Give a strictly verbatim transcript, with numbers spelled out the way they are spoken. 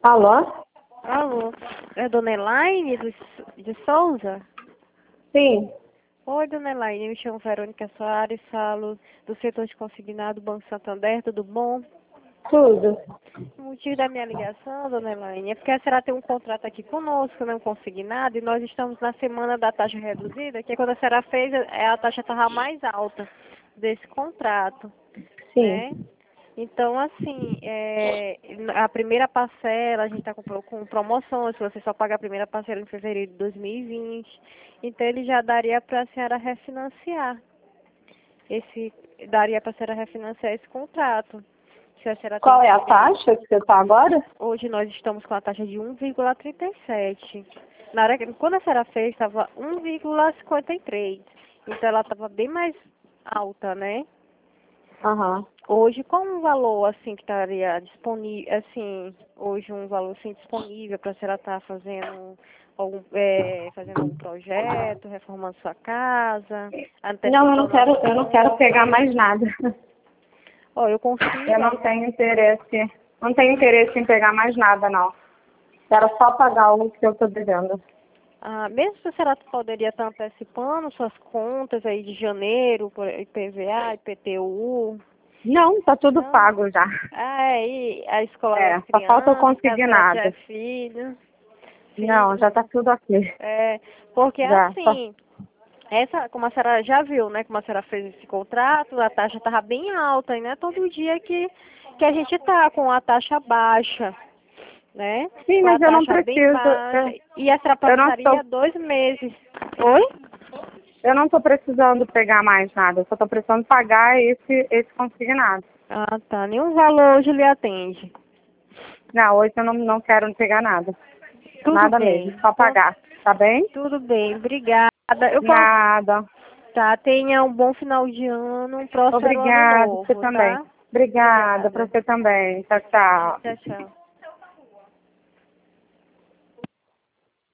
Alô? Alô, é Dona Elaine do, de Souza? Sim. Oi, Dona Elaine, eu me chamo Verônica Soares, falo do setor de consignado Banco Santander, tudo bom? Tudo. O motivo da minha ligação, Dona Elaine, é porque a senhora tem um contrato aqui conosco, né, um consignado, e nós estamos na semana da taxa reduzida, que é quando a senhora fez, é, a taxa estava mais alta desse contrato, né? Sim. Então, assim, é, a primeira parcela, a gente está com, com promoções, se você só paga a primeira parcela em fevereiro de dois mil e vinte, então ele já daria para a senhora refinanciar. Esse, daria para a senhora refinanciar esse contrato. Se a senhora tem Qual é a interesse. taxa que você está agora? Hoje nós estamos com a taxa de um vírgula trinta e sete. Na hora que, quando a senhora fez, estava um vírgula cinquenta e três. Então ela estava bem mais alta, né? Aham. Hoje, qual um valor, assim, que estaria disponível, assim, hoje um valor, assim, disponível para a senhora estar fazendo algum, é, fazendo algum projeto, reformando sua casa, Não, eu não antecipando quero, as eu não quero pegar contas? mais nada. Ó, eu Eu consigo, não tenho interesse, não tenho interesse em pegar mais nada, não. Quero só pagar o que eu estou devendo. ah, mesmo se a senhora poderia estar antecipando suas contas aí de janeiro, por I P V A, I P T U, Não, tá tudo não? pago já. Ah, e a escola das É, só falta o crianças, que a senhora tiver consignado. filho, Não, já filhos. tá tudo aqui. É, porque Já, só. assim, essa, como a senhora já viu, né, como a senhora fez esse contrato, a taxa estava bem alta, e não é todo dia que, que a gente tá com a taxa baixa, né? Sim, Com a mas eu não taxa bem preciso. baixa, Eu, e a senhora eu não passaria estou. dois meses. Oi? Eu não estou precisando pegar mais nada, eu só estou precisando pagar esse, esse consignado. Ah, tá. Nenhum valor hoje lhe atende. Não, hoje eu não, não quero pegar nada. Tudo Nada bem. mesmo, só Então, pagar, tá bem? tudo bem. Obrigada. Eu posso. Nada. Tá. Tenha um bom final de ano, um próspero ano Obrigada, você novo, também. tá? Obrigada para Obrigada. você também. Tchau, tchau. Tchau, tchau.